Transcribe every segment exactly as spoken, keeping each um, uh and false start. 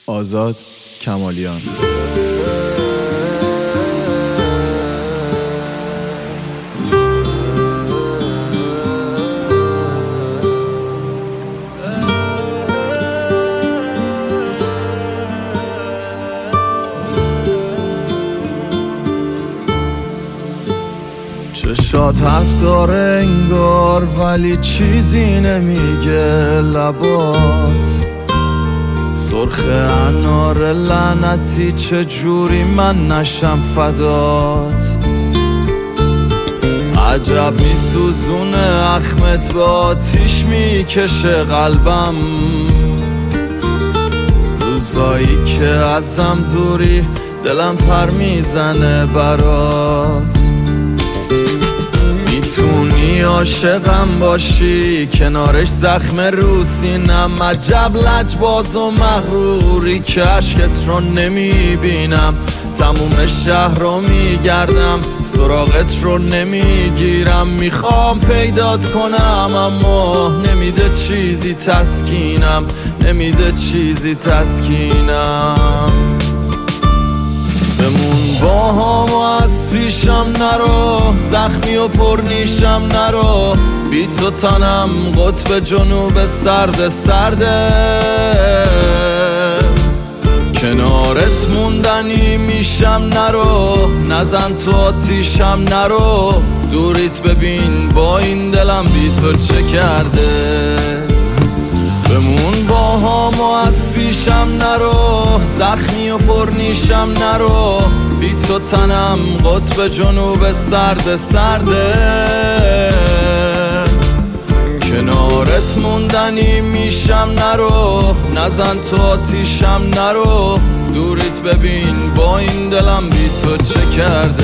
آزاد کمالیان. چشات حرف داره انگار ولی چیزی نمیگه لبات، سرخ انار لعنتی چجوری من نشم فدات. عجب میسوزونه اخمت به آتیش میکشه قلبم، روزایی که ازم دوری دلم پر میزنه برات. میتونی عاشقم باشی کنارش زخم رو سینم، عجب لجباز و مغروری که عشقت رو نمیبینم. تموم شهر رو میگردم سراغت رو نمیگیرم، میخوام پیدات کنم اما نمیده چیزی تسکینم، نمیده چیزی تسکینم. بمون با هم و از پیشم نرو، زخمی و پرنیشم نرو، بی تو تنم قطب جنوب سرد سرده. کنارت موندنی میشم نرو، نزن تو آتیشم نرو، دوریت ببین با این دلم بی تو چه کرده. بمون با هم و از پیشم نرو، زخمی و پرنیشم نرو، بی تو تنم قطب جنوب سرد سرده. کنارت موندنی میشم نرو، نزن تو آتیشم نرو، دوریت ببین با این دلم بی تو چه کرده.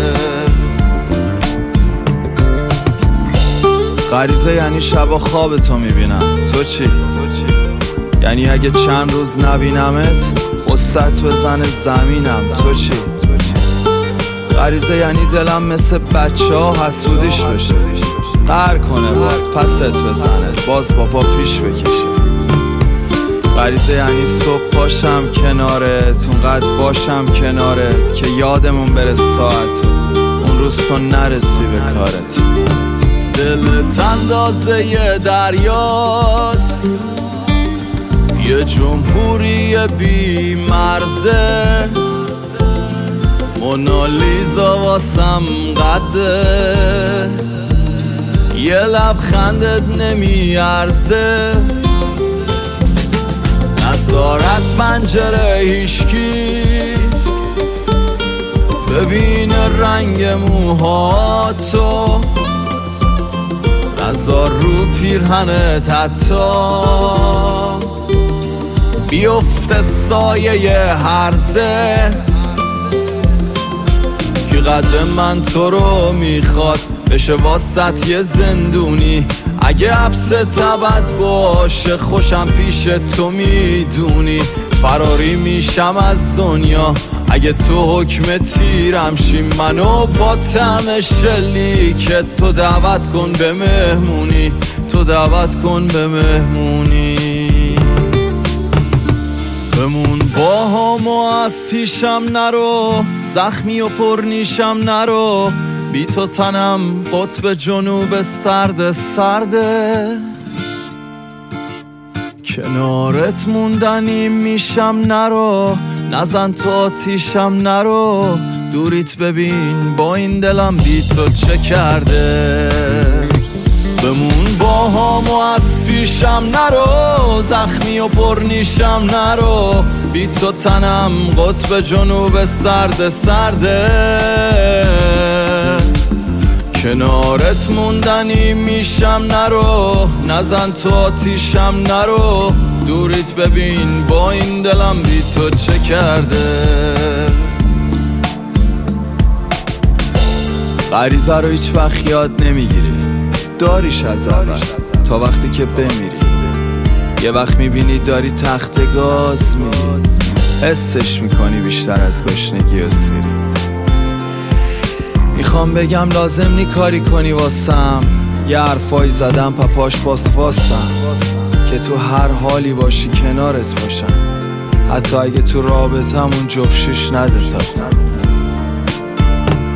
غریزه یعنی شبا خواب تو میبینم، تو چی؟ یعنی اگه چند روز نبینمت خست بزنه زمینم، تو چی؟ غریزه یعنی دلم مثل بچه ها حسودیش بشه، قهر کنه بود پست بزنه باز با پا پیش بکشه. غریزه یعنی صبح پاشم کنارت، اونقدر باشم کنارت که یادمون بره ساعت اون روز تو نرسی به کارت. دلت اندازه یه دریاست، یه جمهوری بی مرزه، مونالیزا واسم قده، یه لبخندت نمیارزه. نزار از پنجره هیشکی ببین رنگ موهاتو، نزار رو پیرهنت حتی بیفته سایه هرزه. کی قد من تو رو میخواد بشه واسط یه زندونی، اگه حبس تبت باشه خوشم پیش تو میدونی. فراری میشم از دنیا اگه تو حکم تیرم شی، منو با طعم شلیکت تو دعوت کن به مهمونی، تو دعوت کن به مهمونی. بمون با هم و از پیشم نرو، زخمی و پرنیشم نرو، بی تو تنم قطب جنوب سرد سرده. کنارت موندنی میشم نرو، نزن تو آتیشم نرو، دوریت ببین با این دلم بی تو چه کرده. بمون با هم و از پیشم نرو، زخمی و پرنیشم نرو، بی تو تنم قطب جنوب سرد سرده. کنارت موندنی میشم نرو، نزن تو آتیشم نرو، دوریت ببین با این دلم بی تو چه کرده. غریزه رو هیچ وقت یاد نمیگیری، داریش از اول تا وقتی که بمیری. یه وقت میبینی داری تخت گاز میری، حسش میکنی بیشتر از گشنگی و سیری. میخوام بگم لازم نی کاری کنی واسم، یه حرفایی زدم پپاش باس باسم، که تو هر حالی باشی کنارت باشم، حتی اگه تو رابطمون جفشش نده تا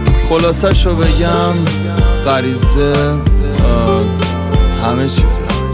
خلاصه شو بگم غریزه همه چیزه.